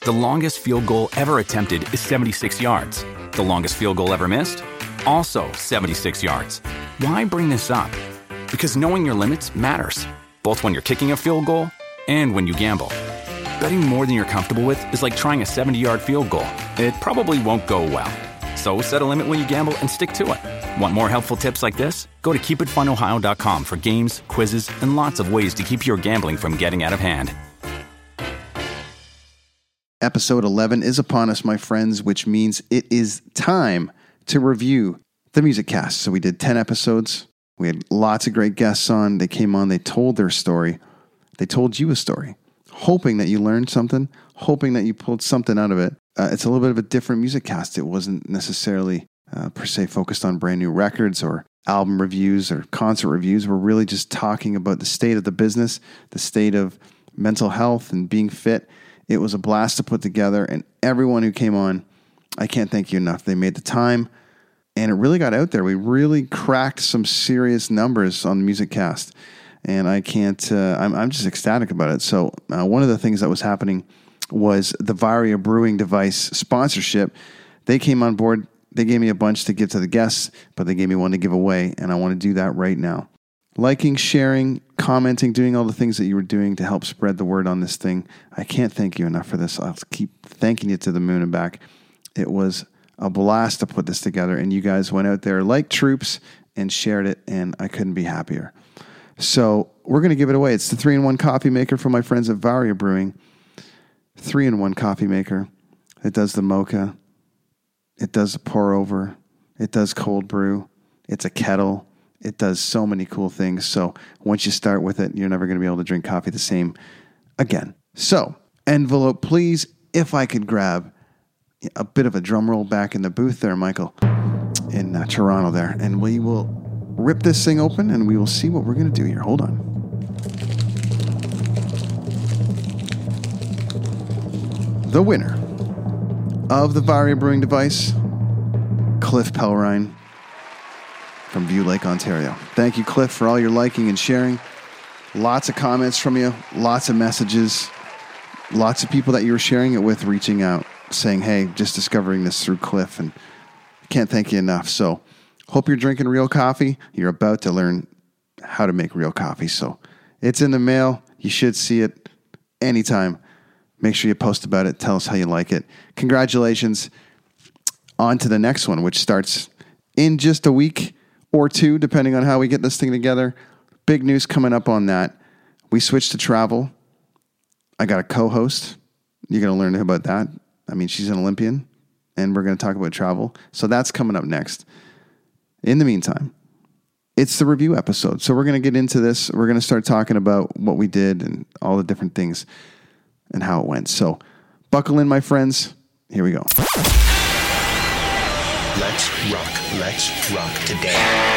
The longest field goal ever attempted is 76 yards. The longest field goal ever missed? Also 76 yards. Why bring this up? Because knowing your limits matters, both when you're kicking a field goal and when you gamble. Betting more than you're comfortable with is like trying a 70-yard field goal. It probably won't go well. So set a limit when you gamble and stick to it. Want more helpful tips like this? Go to keepitfunohio.com for games, quizzes, and lots of ways to keep your gambling from getting out of hand. Episode 11 is upon us, my friends, which means it is time to review the Music Cast. So we did 10 episodes. We had lots of great guests on. They came on. They told their story. They told you a story, hoping that you learned something, hoping that you pulled something out of it. It's a little bit of a different Music Cast. It wasn't necessarily per se focused on brand new records or album reviews or concert reviews. We're really just talking about the state of the business, the state of mental health and being fit. It was a blast to put together, and everyone who came on, I can't thank you enough. They made the time, and it really got out there. We really cracked some serious numbers on the Music Cast, and I can't, I'm just ecstatic about it. So one of the things that was happening was the Varia Brewing Device sponsorship. They came on board. They gave me a bunch to give to the guests, but they gave me one to give away, and I want to do that right now. Liking, sharing, commenting, doing all the things that you were doing to help spread the word on this thing. I can't thank you enough for this. I'll keep thanking you to the moon and back. It was a blast to put this together, and you guys went out there like troops and shared it, and I couldn't be happier. So we're going to give it away. It's the 3-in-1 coffee maker from my friends at Varia Brewing. 3-in-1 coffee maker. It does the mocha. It does the pour over. It does cold brew. It's a kettle. It does so many cool things. So once you start with it, you're never going to be able to drink coffee the same again. So envelope, please. If I could grab a bit of a drum roll back in the booth there, Michael, in Toronto there. And we will rip this thing open and we will see what we're going to do here. Hold on. The winner of the Varia Brewing Device, Cliff Pelrine from View Lake, Ontario. Thank you, Cliff, for all your liking and sharing. Lots of comments from you, lots of messages, lots of people that you were sharing it with reaching out, saying, hey, just discovering this through Cliff, and I can't thank you enough. So hope you're drinking real coffee. You're about to learn how to make real coffee. So it's in the mail. You should see it anytime. Make sure you post about it. Tell us how you like it. Congratulations. On to the next one, which starts in just a week or two, depending on how we get this thing together. Big news coming up on that. We switched to travel. I got a co-host. You're going to learn about that. I mean, she's an Olympian, and we're going to talk about travel. So that's coming up next. In the meantime, it's the review episode. So we're going to get into this. We're going to start talking about what we did and all the different things and how it went. So buckle in, my friends. Here we go. Let's rock today.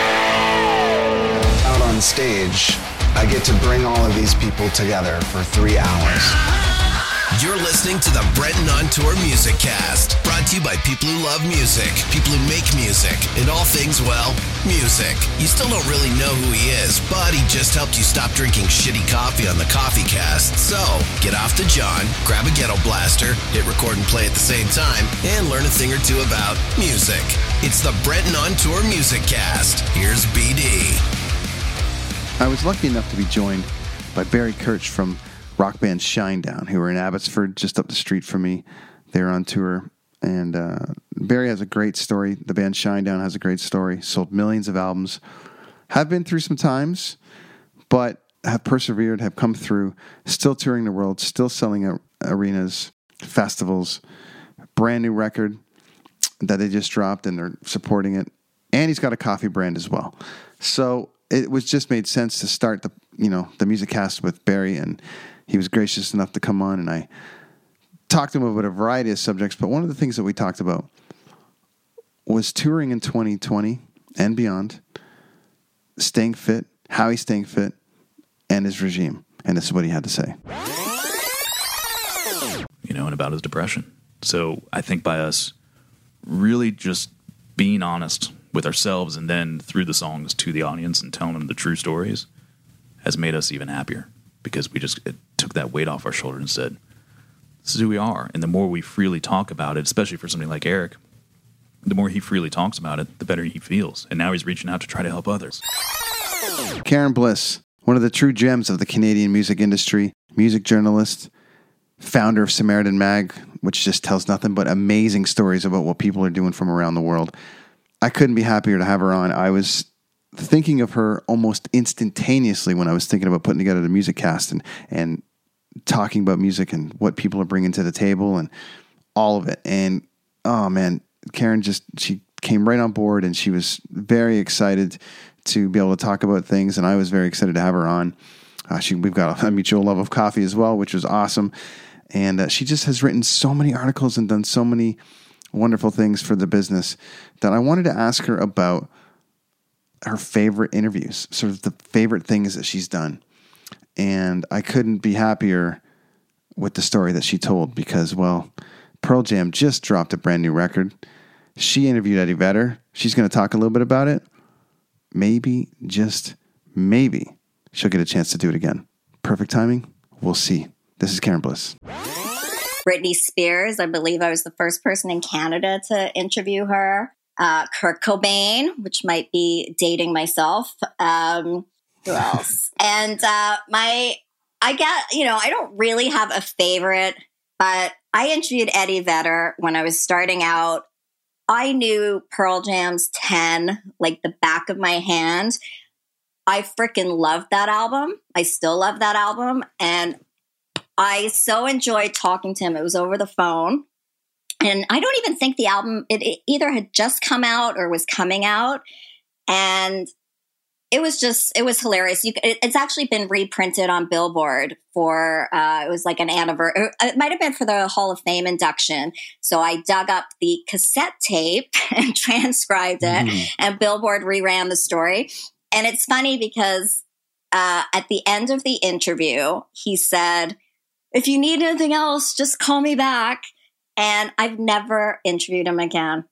Out on stage, I get to bring all of these people together for 3 hours. You're listening to the Brenton on Tour Music Cast, brought to you by people who love music, people who make music, and all things, well, music. You still don't really know who he is, but he just helped you stop drinking shitty coffee on the Coffee Cast. So, get off the John, grab a ghetto blaster, hit record and play at the same time, and learn a thing or two about music. It's the Brenton on Tour Music Cast. Here's BD. I was lucky enough to be joined by Barry Kirch from rock band Shinedown, who are in Abbotsford, just up the street from me. They're on tour, and Barry has a great story. The band Shinedown has a great story. Sold millions of albums. Have been through some times, but have persevered, have come through, still touring the world, still selling at arenas, festivals, brand new record that they just dropped, and they're supporting it. And he's got a coffee brand as well. So it was just made sense to start the Music Cast with Barry, and he was gracious enough to come on, and I talked to him about a variety of subjects, but one of the things that we talked about was touring in 2020 and beyond, staying fit, how he's staying fit, and his regime. And this is what he had to say. And about his depression. So I think by us really just being honest with ourselves and then through the songs to the audience and telling them the true stories has made us even happier, because it took that weight off our shoulder and said, This is who we are. And the more we freely talk about it, especially for somebody like Eric, the more he freely talks about it, the better he feels. And now he's reaching out to try to help others. Karen Bliss, one of the true gems of the Canadian music industry, music journalist, founder of Samaritan Mag, which just tells nothing but amazing stories about what people are doing from around the world. I couldn't be happier to have her on. I was thinking of her almost instantaneously when I was thinking about putting together the music cast and talking about music and what people are bringing to the table and all of it. And, oh man, Karen she came right on board, and she was very excited to be able to talk about things. And I was very excited to have her on. We've got a mutual love of coffee as well, which was awesome. And she just has written so many articles and done so many wonderful things for the business that I wanted to ask her about her favorite interviews, sort of the favorite things that she's done. And I couldn't be happier with the story that she told because, well, Pearl Jam just dropped a brand new record. She interviewed Eddie Vedder. She's going to talk a little bit about it. Maybe, just maybe, she'll get a chance to do it again. Perfect timing? We'll see. This is Karen Bliss. Britney Spears, I believe I was the first person in Canada to interview her. Kurt Cobain, which might be dating myself. Who else? And I don't really have a favorite, but I interviewed Eddie Vedder when I was starting out. I knew Pearl Jam's 10 like the back of my hand. I freaking loved that album. I still love that album. And I so enjoyed talking to him. It was over the phone. And I don't even think the album, it either had just come out or was coming out. And it was hilarious. It's actually been reprinted on Billboard for, it was like an anniversary. It might have been for the Hall of Fame induction. So I dug up the cassette tape and transcribed it, and Billboard reran the story. And it's funny because at the end of the interview, he said, "If you need anything else, just call me back." And I've never interviewed him again.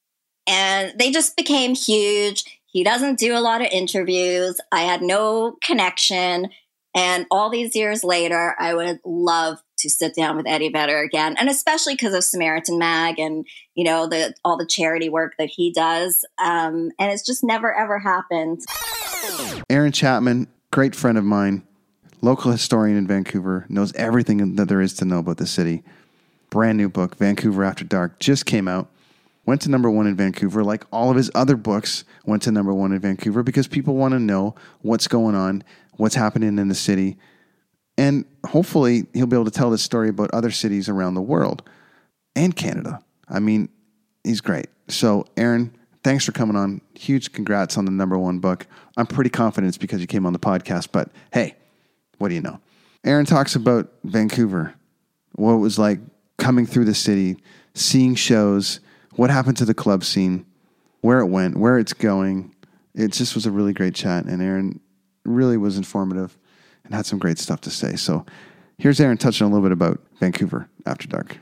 And they just became huge. He doesn't do a lot of interviews. I had no connection. And all these years later, I would love to sit down with Eddie Vedder again. And especially because of Samaritan Mag and, all the charity work that he does. And it's just never, ever happened. Aaron Chapman, great friend of mine, local historian in Vancouver, knows everything that there is to know about the city. Brand new book, Vancouver After Dark, just came out. Went to number 1 in Vancouver, like all of his other books went to number 1 in Vancouver because people want to know what's going on, what's happening in the city. And hopefully he'll be able to tell this story about other cities around the world and Canada. I mean, he's great. So, Aaron, thanks for coming on. Huge congrats on the number 1 book. I'm pretty confident it's because you came on the podcast, but hey, what do you know? Aaron talks about Vancouver, what it was like coming through the city, seeing shows, what happened to the club scene, where it went, where it's going. It just was a really great chat, and Aaron really was informative and had some great stuff to say. So here's Aaron touching a little bit about Vancouver After Dark.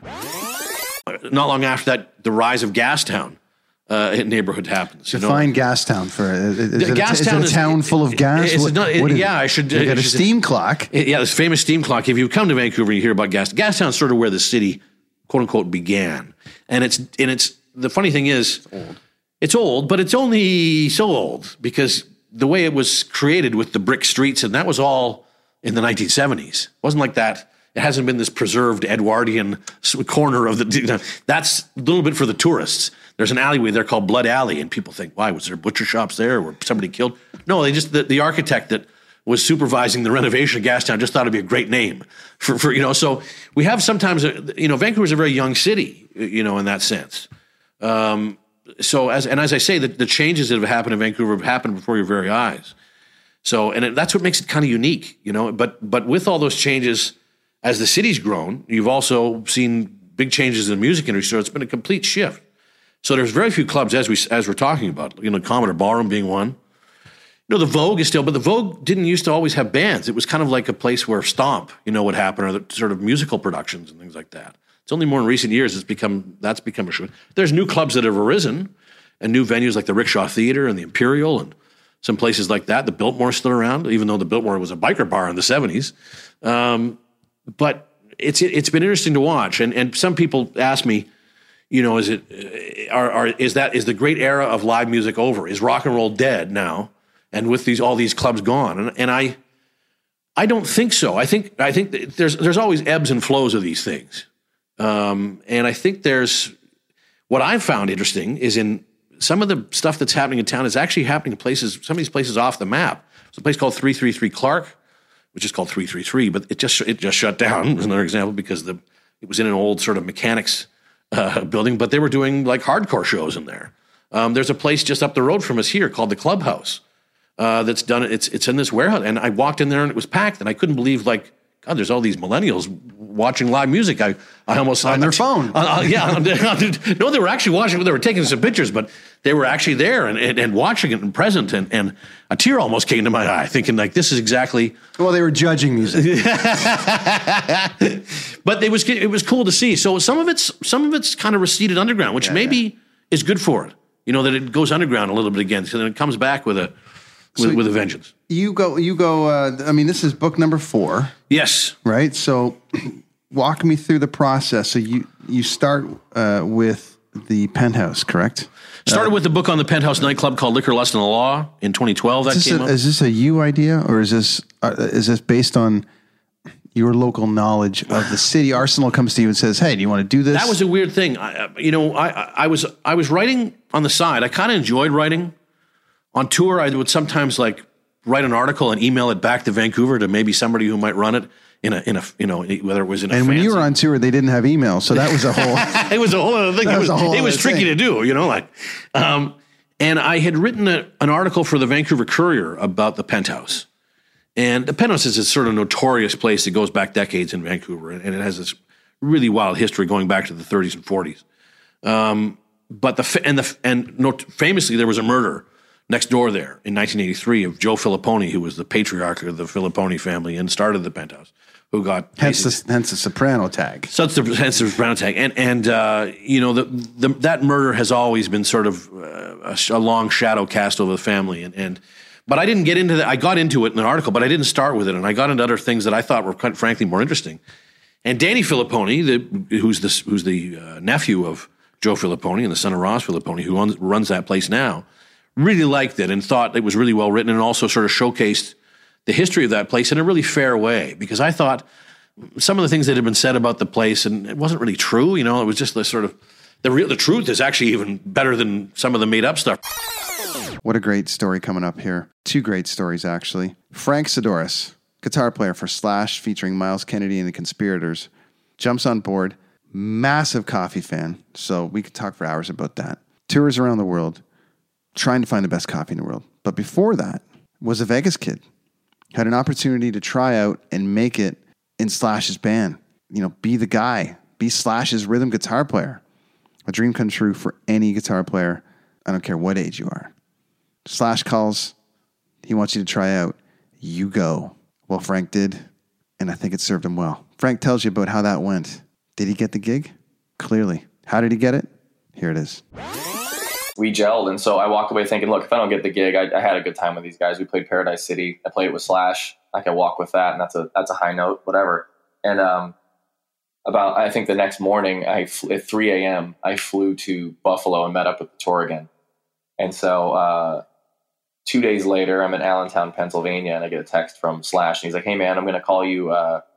Not long after that, the rise of Gastown neighborhood happens. Define Gastown for is it a town full of gas? I should get a steam clock. This famous steam clock. If you come to Vancouver and you hear about Gastown's sort of where the city, quote unquote, began. And it's the funny thing is, it's old, but it's only so old because the way it was created with the brick streets, and that was all in the 1970s. It wasn't like that. It hasn't been this preserved Edwardian corner of the. That's a little bit for the tourists. There's an alleyway there called Blood Alley, and people think, why was there butcher shops there? Or somebody killed? No, they just the architect that was supervising the renovation of Gastown just thought it'd be a great name for. So we have sometimes Vancouver's a very young city, in that sense. So as I say, the changes that have happened in Vancouver have happened before your very eyes. So that's what makes it kind of unique, But with all those changes, as the city's grown, you've also seen big changes in the music industry. So it's been a complete shift. So there's very few clubs as we're talking about. Commodore Ballroom being one. The Vogue is still, but the Vogue didn't used to always have bands. It was kind of like a place where Stomp, would happen, or the sort of musical productions and things like that. It's only more in recent years that's become a show. There's new clubs that have arisen and new venues like the Rickshaw Theater and the Imperial and some places like that. The Biltmore's still around, even though the Biltmore was a biker bar in the 70s. But it's been interesting to watch. And some people ask me, you know, is the great era of live music over? Is rock and roll dead now? And with all these clubs gone? And I don't think so. I think that there's always ebbs and flows of these things. And I think what I've found interesting is in some of the stuff that's happening in town is actually happening in some of these places off the map. There's a place called 333 Clark, which is called 333, but it just shut down. As another example, because it was in an old sort of mechanics building, but they were doing like hardcore shows in there. There's a place just up the road from us here called the Clubhouse that's done. It's in this warehouse, and I walked in there and it was packed, and I couldn't believe, like, God, there's all these millennials watching live music. I almost on their phone. Yeah, no, they were actually watching. They were taking some pictures, but they were actually there and watching it and present. And a tear almost came to my eye, thinking, like, this is exactly. Well, they were judging music, but it was cool to see. So some of it's kind of receded underground, which maybe is good for it. You know, that it goes underground a little bit again, so then it comes back with a vengeance. You go. I mean, this is book number 4. Yes. Right. So, walk me through the process. So you start with the Penthouse, correct? Started with the book on the Penthouse nightclub called Liquor, Lust, and the Law in 2012. That came up. Is this a you idea, or is this based on your local knowledge of the city? Arsenal comes to you and says, "Hey, do you want to do this?" That was a weird thing. I was writing on the side. I kind of enjoyed writing. On tour, I would sometimes like write an article and email it back to Vancouver to maybe somebody who might run it in a whether it was in a. And when you were on tour, they didn't have email, so that was a whole. It was a whole other thing. It was tricky to do, and I had written an article for the Vancouver Courier about the Penthouse, and the Penthouse is a sort of notorious place that goes back decades in Vancouver, and it has this really wild history going back to the 30s and 40s. But famously, there was a murder next door there in 1983 of Joe Filipponi, who was the patriarch of the Filipponi family and started the Penthouse, who got hence the Soprano tag. So it's hence the Soprano tag, and that murder has always been sort of a long shadow cast over the family, but I didn't get into that. I got into it in an article, but I didn't start with it, and I got into other things that I thought were quite frankly more interesting. And Danny Filipponi, who's the nephew of Joe Filipponi and the son of Ross Filipponi, who runs that place now, really liked it and thought it was really well written, and also sort of showcased the history of that place in a really fair way, because I thought some of the things that had been said about the place, and it wasn't really true, it was just the sort of, the truth is actually even better than some of the made up stuff. What a great story coming up here. 2 great stories, actually. Frank Sidoris, guitar player for Slash, featuring Miles Kennedy and the Conspirators, jumps on board, massive coffee fan, so we could talk for hours about that. Tours around the world, trying to find the best coffee in the world. But before that, was a Vegas kid. Had an opportunity to try out and make it in Slash's band. Be the guy. Be Slash's rhythm guitar player. A dream come true for any guitar player. I don't care what age you are. Slash calls. He wants you to try out. You go. Well, Frank did, and I think it served him well. Frank tells you about how that went. Did he get the gig? Clearly. How did he get it? Here it is. We gelled, and so I walked away thinking, look, if I don't get the gig, I had a good time with these guys. We played Paradise City. I played it with Slash. I can walk with that, and that's a high note, whatever. And I think the next morning, at 3 a.m., I flew to Buffalo and met up with the tour again. And so 2 days later, I'm in Allentown, Pennsylvania, and I get a text from Slash, and he's like, hey, man, I'm going to call you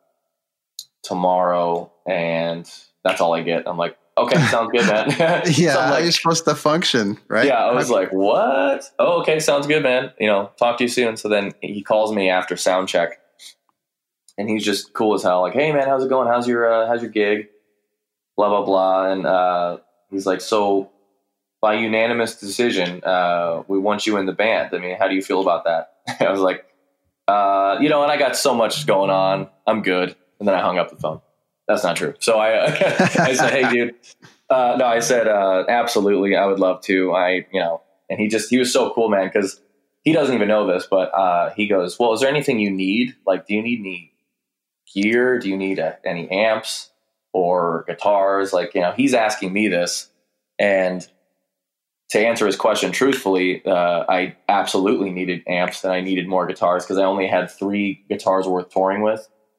tomorrow, and that's all I get. I'm like, okay, sounds good, man. Yeah, so like, you're supposed to function, right? Yeah, I was like, what? Oh, okay, sounds good, man. Talk to you soon. So then he calls me after sound check, and he's just cool as hell. Like, hey, man, how's it going? How's your gig? Blah, blah, blah. And he's like, so by unanimous decision, we want you in the band. I mean, how do you feel about that? I was like, and I got so much going on. I'm good. And then I hung up the phone. That's not true. So I said, hey, dude. No, I said, absolutely. I would love to. And he was so cool, man, because he doesn't even know this, but he goes, well, is there anything you need? Like, do you need any gear? Do you need any amps or guitars? Like, he's asking me this. And to answer his question truthfully, I absolutely needed amps and I needed more guitars because I only had 3 guitars worth touring with.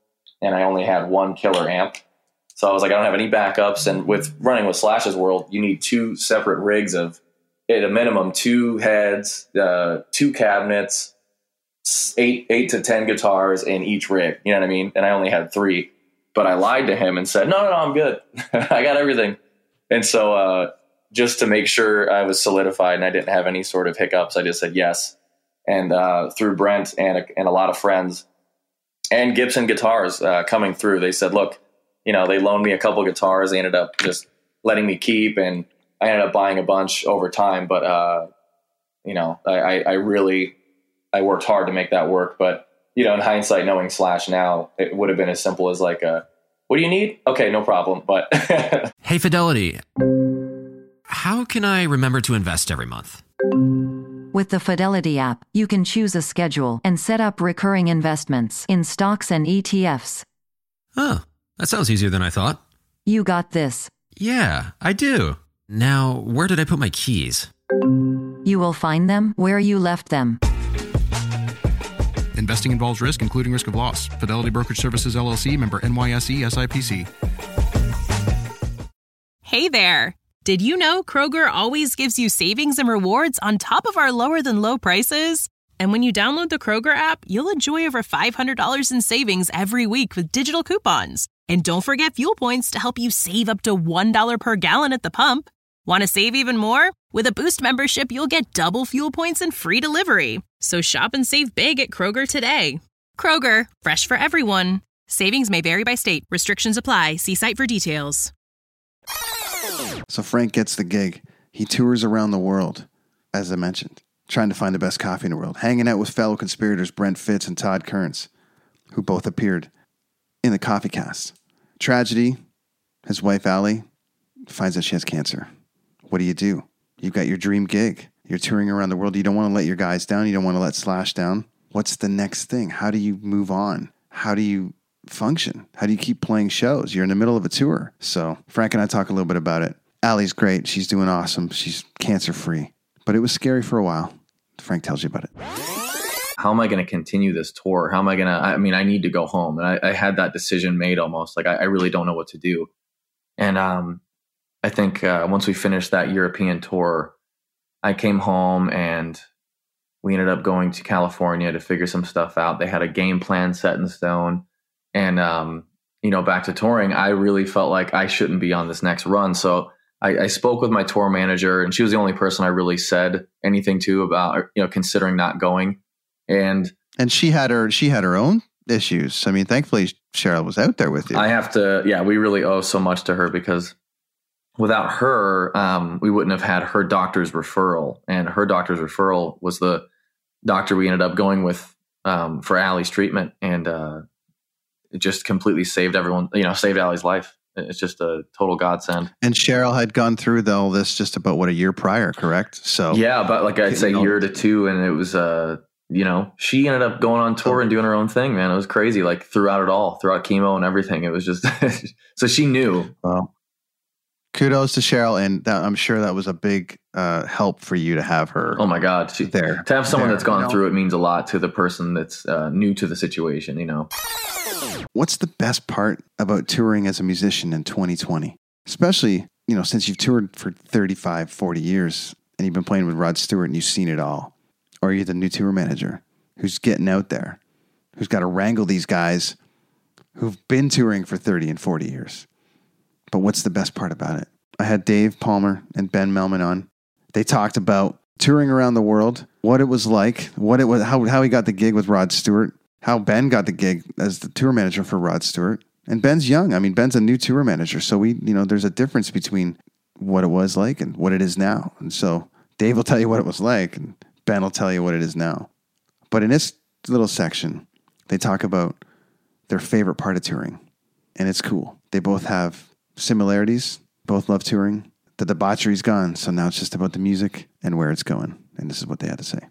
and I only had one killer amp. So I was like, I don't have any backups. And with running with Slash's World, you need 2 separate rigs of, at a minimum, 2 heads, 2 cabinets, 8 to 10 guitars in each rig. You know what I mean? And I only had 3. But I lied to him and said, no, I'm good. I got everything. And so just to make sure I was solidified and I didn't have any sort of hiccups, I just said yes. And through Brent and a lot of friends and Gibson Guitars coming through, they said, look, you know, they loaned me a couple guitars. They ended up just letting me keep, and I ended up buying a bunch over time. But, you know, I worked hard to make that work. But, you know, in hindsight, knowing Slash now, it would have been as simple as like, what do you need? Okay, no problem. But Hey, Fidelity, how can I remember to invest every month? With the Fidelity app, you can choose a schedule and set up recurring investments in stocks and ETFs. Oh, that sounds easier than I thought. You got this. Yeah, I do. Now, where did I put my keys? You will find them where you left them. Investing involves risk, including risk of loss. Fidelity Brokerage Services, LLC, member NYSE, SIPC. Hey there. Did you know Kroger always gives you savings and rewards on top of our lower than low prices? And when you download the Kroger app, you'll enjoy over $500 in savings every week with digital coupons. And don't forget fuel points to help you save up to $1 per gallon at the pump. Want to save even more? With a Boost membership, you'll get double fuel points and free delivery. So shop and save big at Kroger today. Kroger, fresh for everyone. Savings may vary by state. Restrictions apply. See site for details. So Frank gets the gig. He tours around the world, as I mentioned, trying to find the best coffee in the world, hanging out with fellow conspirators Brent Fitz and Todd Kearns, who both appeared in the Coffee Cast. Tragedy, his wife Allie finds out she has cancer. What do? You've got your dream gig. You're touring around the world. You don't want to let your guys down. You don't want to let Slash down. What's the next thing? How do you move on? How do you function? How do you keep playing shows? You're in the middle of a tour. So Frank and I talk a little bit about it. Allie's great. She's doing awesome. She's cancer-free. But it was scary for a while. Frank tells you about it. How am I going to continue this tour? How am I going to, I mean, I need to go home. And I had that decision made almost. Like, I really don't know what to do. And I think once we finished that European tour, I came home and we ended up going to California to figure some stuff out. They had a game plan set in stone. And, you know, back to touring, I really felt like I shouldn't be on this next run. So I spoke with my tour manager, and she was the only person I really said anything to about, you know, considering not going. And she had her own issues. I mean, thankfully Cheryl was out there with you. I have to, yeah, we really owe so much to her, because without her, we wouldn't have had her doctor's referral, and her doctor's referral was the doctor we ended up going with for Allie's treatment. And it just completely saved everyone, you know, saved Allie's life. It's just a total godsend. And Cheryl had gone through all this just about a year prior, correct? So yeah, but like I'd say a year to 2, and it was you know, she ended up going on tour and doing her own thing, man. It was crazy, like throughout it all, throughout chemo and everything. It was just so she knew. Well, kudos to Cheryl, and I'm sure that was a big help for you to have her. Oh my God, there to have someone there, that's gone you know? Through it means a lot to the person that's new to the situation, you know. What's the best part about touring as a musician in 2020? Especially, you know, since you've toured for 35, 40 years and you've been playing with Rod Stewart and you've seen it all. Or you're the new tour manager who's getting out there, who's got to wrangle these guys who've been touring for 30 and 40 years. But what's the best part about it? I had Dave Palmer and Ben Melman on. They talked about touring around the world, what it was like, how he got the gig with Rod Stewart, how Ben got the gig as the tour manager for Rod Stewart. And Ben's young. I mean, Ben's a new tour manager. So there's a difference between what it was like and what it is now. And so Dave will tell you what it was like, and Ben will tell you what it is now. But in this little section, they talk about their favorite part of touring. And it's cool. They both have similarities, both love touring. The debauchery's gone, so now it's just about the music and where it's going. And this is what they had to say.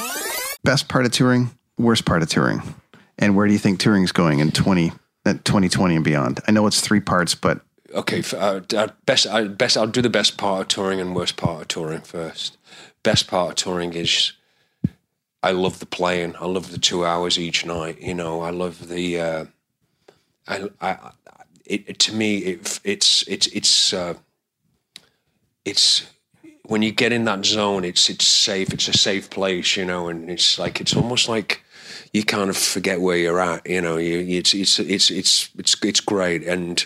Best part of touring, worst part of touring. And where do you think touring is going in 2020 and beyond? I know it's 3 parts, but... Okay, I'll do the best part of touring and worst part of touring first. Best part of touring is I love the playing. I love the 2 hours each night. You know, I love the to me, it's when you get in that zone, it's safe. It's a safe place, and it's almost like you kind of forget where you're at. It's great, and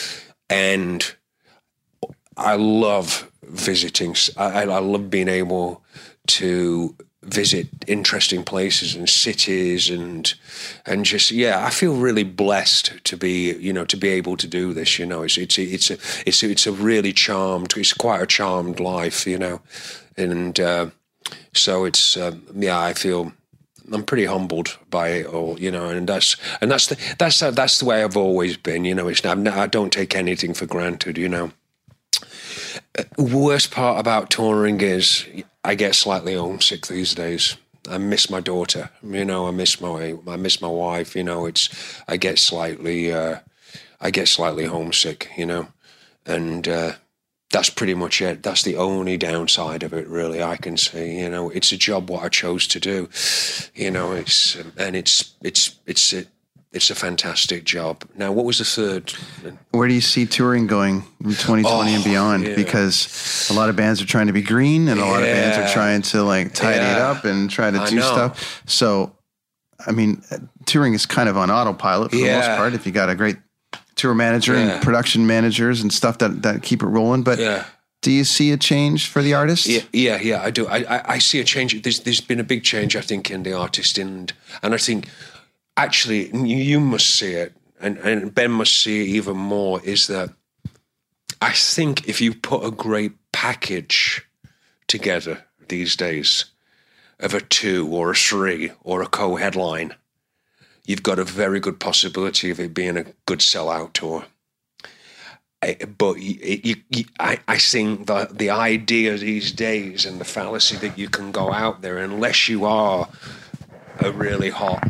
I love visiting. I love being able to visit interesting places and cities and just I feel really blessed to be able to do this. It's a really it's quite a charmed life, and so it's I feel I'm pretty humbled by it all, and that's the way I've always been. I don't take anything for granted. Worst part about touring is I get slightly homesick these days. I miss my daughter, I miss my wife. I get slightly homesick, and that's pretty much it. That's the only downside of it, really. I can say, it's a job what I chose to do, it's a fantastic job. Now, what was the third? Where do you see touring going in 2020 and beyond? Yeah. Because a lot of bands are trying to be green, and a lot of bands are trying to tidy it up and try to do stuff. So, I mean, touring is kind of on autopilot for the most part. If you got a great tour manager and production managers and stuff that keep it rolling, but. Do you see a change for the artist? Yeah, I do. I see a change. There's been a big change, I think, in the artist, and I think. Actually, you must see it, and Ben must see it even more, is that I think if you put a great package together these days of a 2 or a 3 or a co-headline, you've got a very good possibility of it being a good sellout tour. But I think that the idea these days and the fallacy that you can go out there, unless you are a really hot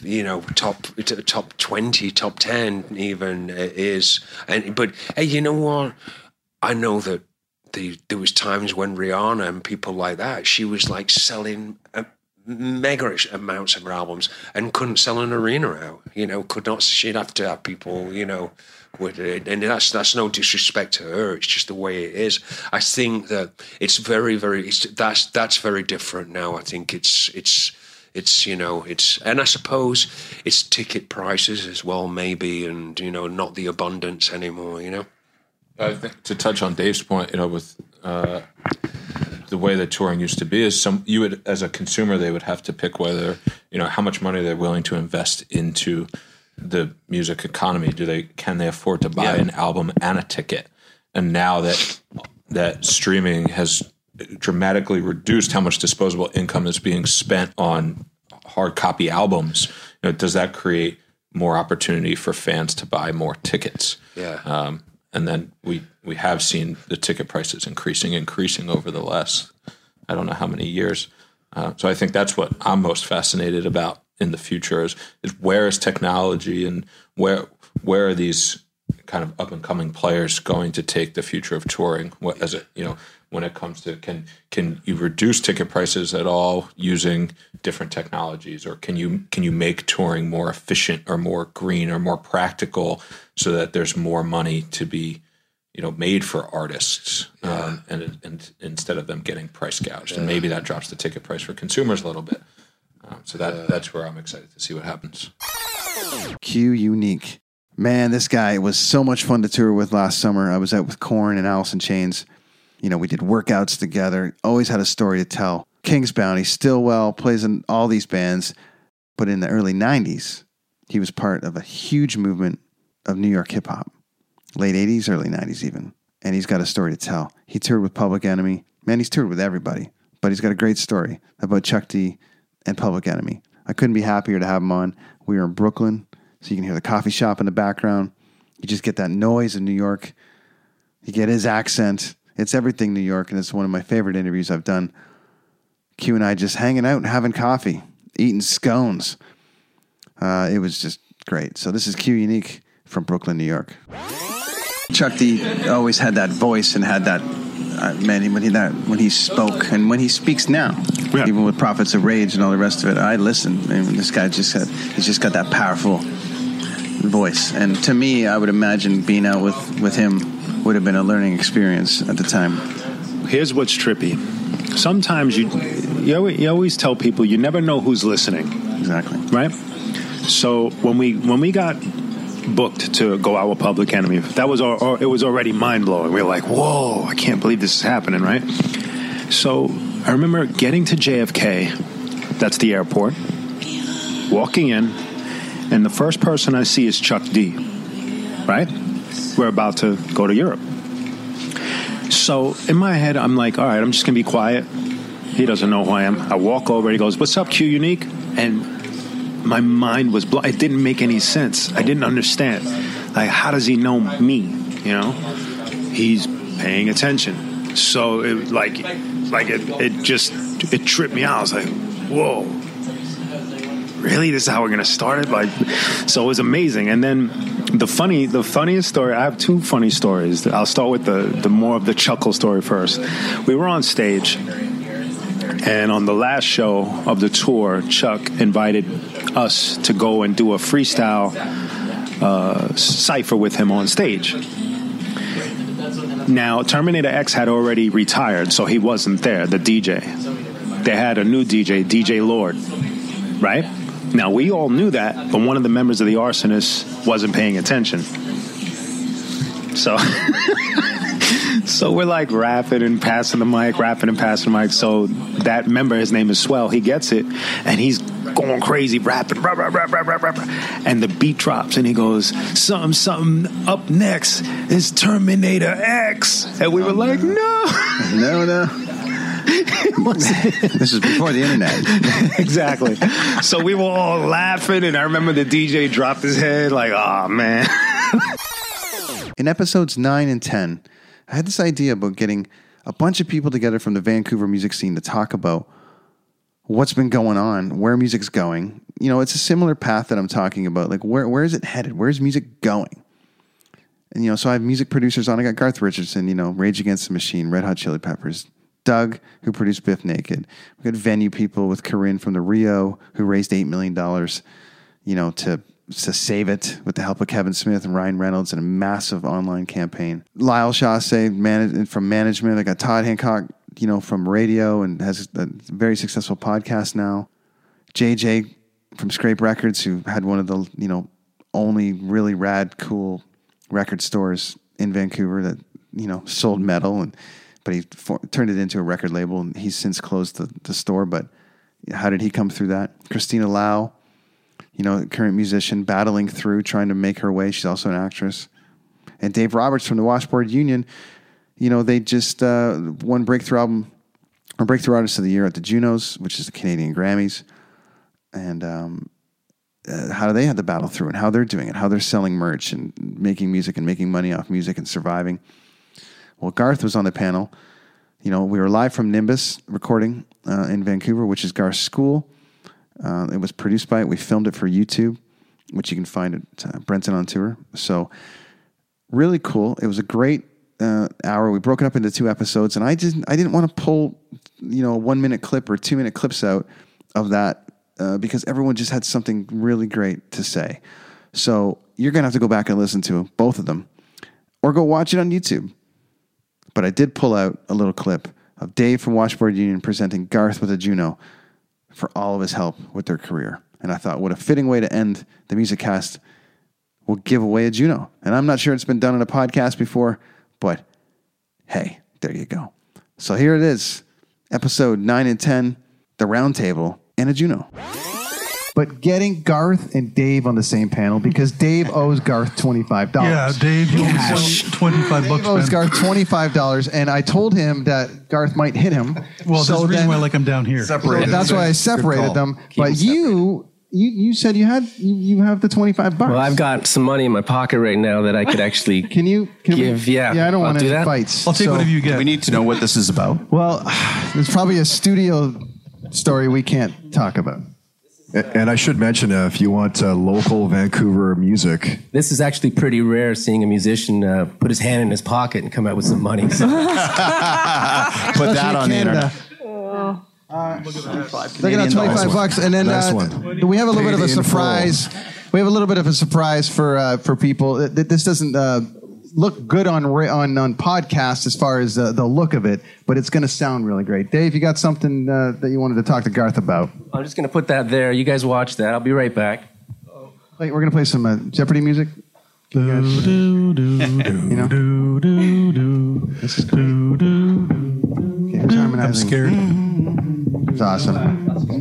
top 20, top 10 even but hey, you know what? I know that there was times when Rihanna and people like that, she was selling mega amounts of albums and couldn't sell an arena out, could not, she'd have to have people, with it. And that's no disrespect to her. It's just the way it is. I think that it's very, very, that's very different now. I think it's and I suppose it's ticket prices as well, maybe, and not the abundance anymore. I think to touch on Dave's point, with the way that touring used to be, is you would, as a consumer, they would have to pick whether how much money they're willing to invest into the music economy. Can they afford to buy an album and a ticket? And now that streaming has dramatically reduced how much disposable income is being spent on hard copy albums, does that create more opportunity for fans to buy more tickets? And then we have seen the ticket prices increasing over the last, I don't know how many years. So I think that's what I'm most fascinated about in the future is where is technology, and where are these kind of up and coming players going to take the future of touring? When it comes to can you reduce ticket prices at all using different technologies, or can you make touring more efficient or more green or more practical so that there's more money to be made for artists, and instead of them getting price gouged, and maybe that drops the ticket price for consumers a little bit. So that's where I'm excited to see what happens. Q Unique, man, this guy was so much fun to tour with last summer. I was out with Korn and Alice in Chains. We did workouts together, always had a story to tell. King's Bounty, Stillwell, plays in all these bands. But in the early 90s, he was part of a huge movement of New York hip-hop. Late 80s, early 90s even. And he's got a story to tell. He toured with Public Enemy. Man, he's toured with everybody. But he's got a great story about Chuck D and Public Enemy. I couldn't be happier to have him on. We were in Brooklyn, so you can hear the coffee shop in the background. You just get that noise in New York. You get his accent. It's everything New York, and it's one of my favorite interviews I've done. Q and I just hanging out and having coffee, eating scones. It was just great. So this is Q Unique from Brooklyn, New York. Chuck D always had that voice and had that, when he spoke and when he speaks now, even with Prophets of Rage and all the rest of it, I listen. And this guy he's just got that powerful voice. And to me, I would imagine being out with him would have been a learning experience at the time. Here's what's trippy. Sometimes you always tell people you never know who's listening. Exactly. Right? So when we got booked to go out with Public Enemy, that was it was already mind-blowing. We were like, whoa, I can't believe this is happening, right? So I remember getting to JFK, that's the airport, walking in, and the first person I see is Chuck D, right? We're about to go to Europe. So in my head, I'm like, all right, I'm just going to be quiet. He doesn't know who I am. I walk over, he goes, what's up, Q Unique? And my mind was blown. It didn't make any sense. I didn't understand. Like, how does he know me? You know? He's paying attention. So it tripped me out. I was like, whoa. Really? This is how we're going to start it? Like, so it was amazing. And then the funniest story, I have two funny stories. I'll start with the more of the chuckle story first. We were on stage, and on the last show of the tour, Chuck invited us to go and do a freestyle cypher with him on stage. Now, Terminator X had already retired, so he wasn't there, the DJ. They had a new DJ, DJ Lord, right? Now, we all knew that, but one of the members of the Arsonists wasn't paying attention. So so we're like rapping and passing the mic. So that member, his name is Swell, he gets it, and he's going crazy, rapping, rap, rap, rap, rap, rap, rap. And the beat drops, and he goes, something, up next is Terminator X. And we were like, no. This is before the internet. Exactly. So we were all laughing, and I remember the DJ dropped his head like, oh, man. In episodes 9 and 10, I had this idea about getting a bunch of people together from the Vancouver music scene to talk about what's been going on, where music's going. You know, it's a similar path that I'm talking about. Like, where is it headed? Where's music going? And, you know, so I have music producers on. I got Garth Richardson, you know, Rage Against the Machine, Red Hot Chili Peppers, Doug, who produced Biff Naked. We got venue people with Corinne from the Rio, who raised $8 million, you know, to save it with the help of Kevin Smith and Ryan Reynolds in a massive online campaign. Lyle Chasse from management. I got Todd Hancock, you know, from radio and has a very successful podcast now. JJ from Scrape Records, who had one of the, you know, only really rad, cool record stores in Vancouver that, you know, sold metal, but he turned it into a record label, and he's since closed the store. But how did he come through that? Christina Lau, you know, current musician, battling through, trying to make her way. She's also an actress. And Dave Roberts from the Washboard Union, you know, they just won Breakthrough Album or Breakthrough Artist of the Year at the Junos, which is the Canadian Grammys. And how do they have to battle through, and how they're doing it, how they're selling merch and making music and making money off music and surviving. Well, Garth was on the panel. You know, we were live from Nimbus recording in Vancouver, which is Garth's school. It was produced by it. We filmed it for YouTube, which you can find at Brenton on Tour. So really cool. It was a great hour. We broke it up into 2 episodes, and I didn't want to pull, you know, a 1-minute clip or 2-minute clips out of that because everyone just had something really great to say. So you're going to have to go back and listen to both of them, or go watch it on YouTube. But I did pull out a little clip of Dave from Washboard Union presenting Garth with a Juno for all of his help with their career. And I thought, what a fitting way to end the Music Cast. We'll give away a Juno. And I'm not sure it's been done on a podcast before, but hey, there you go. So here it is, episode 9 and 10, The Round Table, and a Juno. But getting Garth and Dave on the same panel, because Dave owes Garth $25. Yeah, Dave owes $25. Dave owes Garth $25, and I told him that Garth might hit him. Well, that's the reason why I like him down here. Separated. That's why I separated them. But you said you have the $25. Well, I've got some money in my pocket right now that I could actually give. Yeah, I don't want any fights. I'll take whatever you get. We need to know what this is about. Well, there's probably a studio story we can't talk about. And I should mention, if you want local Vancouver music. This is actually pretty rare, seeing a musician put his hand in his pocket and come out with some money. So. Put that on the internet. Look at that, $25. And then we have a little bit of a surprise. We We have a little bit of a surprise for people. This doesn't look good on podcast as far as the look of it, but it's going to sound really great. Dave, you got something that you wanted to talk to Garth about? I'm just going to put that there. You guys watch that. I'll be right back. Wait, we're going to play some Jeopardy music. You know? This is great. Okay, who's harmonizing? I'm scared. It's awesome.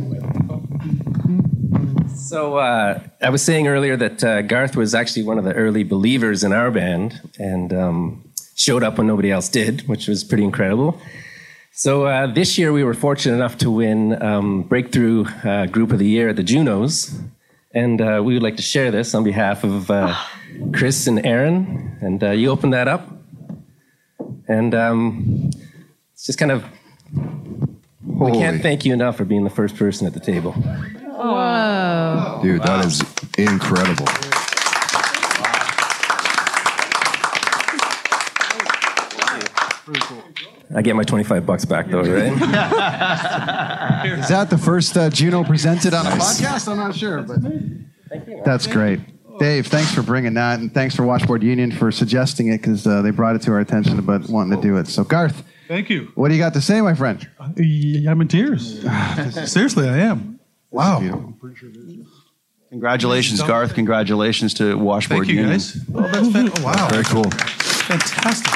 So I was saying earlier that Garth was actually one of the early believers in our band and showed up when nobody else did, which was pretty incredible. So this year we were fortunate enough to win Breakthrough Group of the Year at the Junos. And we would like to share this on behalf of Chris and Aaron. And you open that up. And it's just kind of... We can't thank you enough for being the first person at the table. Whoa. Dude, that is incredible. I get my $25 back though, right? Is that the first Juno presented on a podcast? I'm not sure, but that's great. Dave, thanks for bringing that, and thanks for Washboard Union for suggesting it, because they brought it to our attention about wanting to do it. So, Garth, thank you. What do you got to say, my friend? I'm in tears. Seriously, I am. Wow. Congratulations, Garth. Congratulations to Washboard Union. Thank you, guys. Oh, that's wow. Very cool. Fantastic.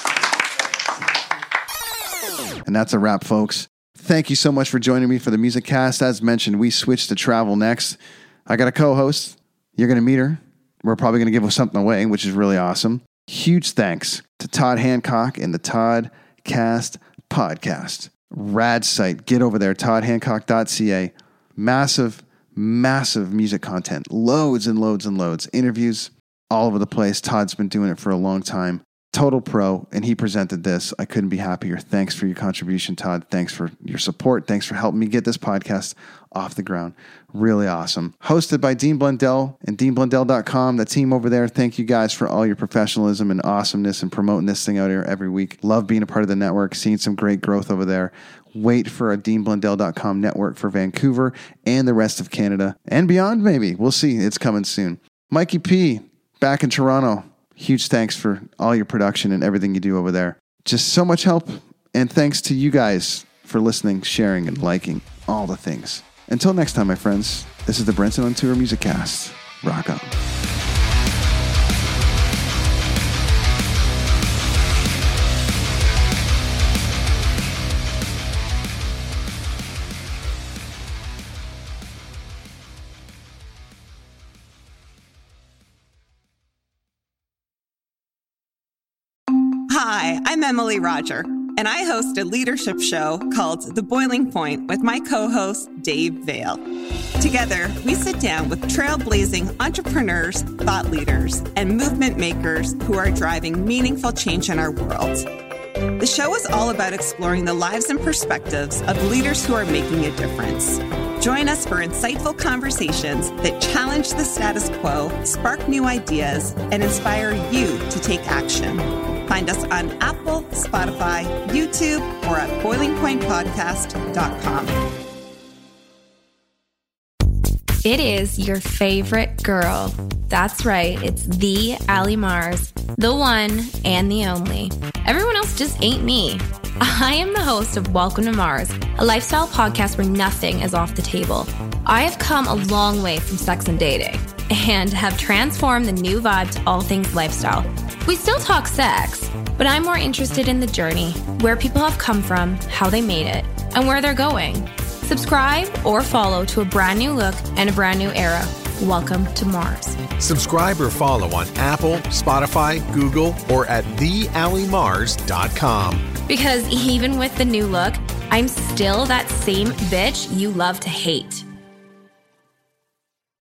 And that's a wrap, folks. Thank you so much for joining me for the Music Cast. As mentioned, we switched to travel next. I got a co-host. You're going to meet her. We're probably going to give something away, which is really awesome. Huge thanks to Todd Hancock and the Todd Cast Podcast. Rad site. Get over there, toddhancock.ca. Massive music content. Loads and loads and loads. Interviews all over the place. Todd's been doing it for a long time. Total pro, and he presented this. I couldn't be happier. Thanks for your contribution, Todd. Thanks for your support. Thanks for helping me get this podcast off the ground. Really awesome. Hosted by Dean Blundell and DeanBlundell.com. The team over there, thank you guys for all your professionalism and awesomeness and promoting this thing out here every week. Love being a part of the network, seeing some great growth over there. Wait for a DeanBlundell.com network for Vancouver and the rest of Canada and beyond, maybe. We'll see. It's coming soon. Mikey P, back in Toronto. Huge thanks for all your production and everything you do over there. Just so much help. And thanks to you guys for listening, sharing, and liking all the things. Until next time, my friends, this is the Brenton on Tour Music Cast. Rock on. Hi, I'm Emily Roger, and I host a leadership show called The Boiling Point with my co-host, Dave Vale. Together, we sit down with trailblazing entrepreneurs, thought leaders, and movement makers who are driving meaningful change in our world. The show is all about exploring the lives and perspectives of leaders who are making a difference. Join us for insightful conversations that challenge the status quo, spark new ideas, and inspire you to take action. Find us on Apple, Spotify, YouTube, or at boilingpointpodcast.com. It is your favorite girl. That's right, it's the Allie Mars, the one and the only. Everyone else just ain't me. I am the host of Welcome to Mars, a lifestyle podcast where nothing is off the table. I have come a long way from sex and dating and have transformed the new vibe to all things lifestyle. We still talk sex, but I'm more interested in the journey, where people have come from, how they made it, and where they're going. Subscribe or follow to a brand new look and a brand new era. Welcome to Mars. Subscribe or follow on Apple, Spotify, Google, or at thealliemars.com. Because even with the new look, I'm still that same bitch you love to hate.